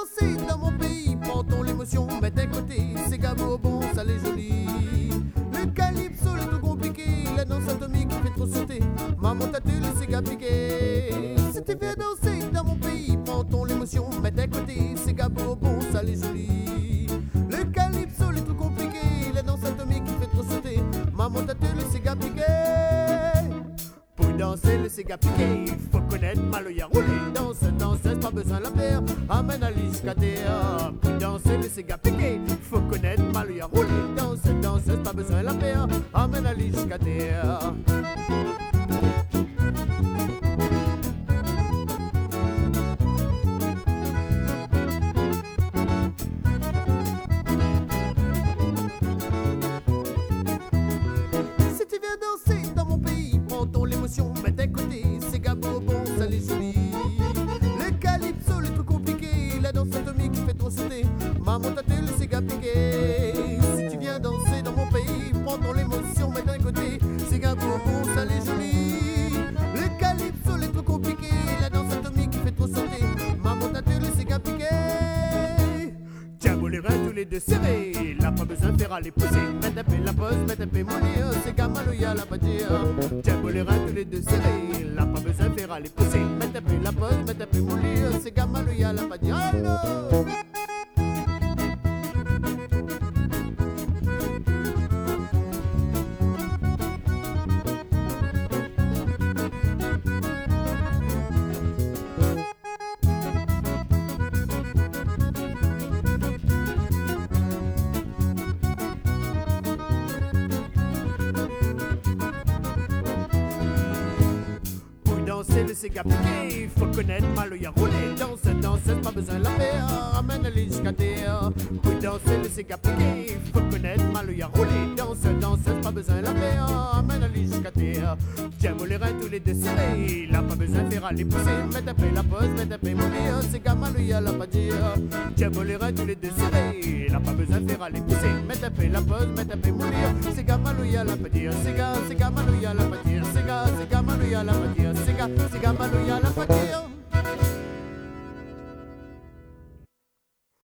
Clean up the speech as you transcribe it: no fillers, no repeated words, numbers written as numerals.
danser dans mon pays, prends ton l'émotion, mets d'un côté, c'est gabo bon, ça les joli. Le calypso, le tout compliqué, la danse atomique fait trop sauter. Maman t'a tu le cigare piqué. Si tu viens danser dans mon pays, prends ton l'émotion, mets d'un côté, c'est gabo bon, ça les joli. Le calypso, le tout compliqué, la danse atomique fait trop sauter. Maman t'a tu le cigare piqué. Pour danser le cigare piqué, faut connaître Maloya roulé. Danseuse, pas besoin de la faire, amène à l'iscatéa. Pour danser le cigare piqué, faut connaître Maloya roulé. Danseuse, pas besoin de la faire, amène à l'iscatéa. Si tu viens danser dans mon pays, prends ton l'émotion, mets d'un côté, c'est gabo bon, ça les joli. Le calypso, le truc compliqué, la danse atomique fait trop sauter. Maman t'a le cigare piqué. Si tu viens danser dans mon pays, prends ton l'émotion, mets d'un côté, c'est gabo bon, ça les joli. Le calypso, le truc compliqué, la danse atomique fait trop sauter. Maman t'a le cigare piqué. Diabo les reins tous les deux serrés, là pas besoin de faire aller pousser. Mets un peu la pose, mets un peu mon lit, c'est Gamaloya la padia. Diabo les reins tous les deux serrés, là pas besoin de faire aller pousser. Mets un peu la pose, mets un peu mon lit, c'est Gamaloya la padia. Allô! Danser le cigare piqué, faut connaître Maloya roulé. Danseuse, pas besoin de la faire, amène à l'iscatéa. Pour danser le cigare piqué, faut connaître Maloya roulé. Danseuse, pas besoin de la faire, amène à l'iscatéa. Tiens, les reins tous les deux serrés, là pas besoin de faire aller pousser. Mets un peu la pose, mets un peu mon lit, c'est Gamaloya la padia. Tiens, les reins tous les deux serrés, là pas besoin de faire aller pousser. Mets un peu la pose, mets un peu mon lit, c'est Gamaloya la padia. C'est Gamaloya la padia, c'est Gamaloya la padia. C'est Gamaloya la padia.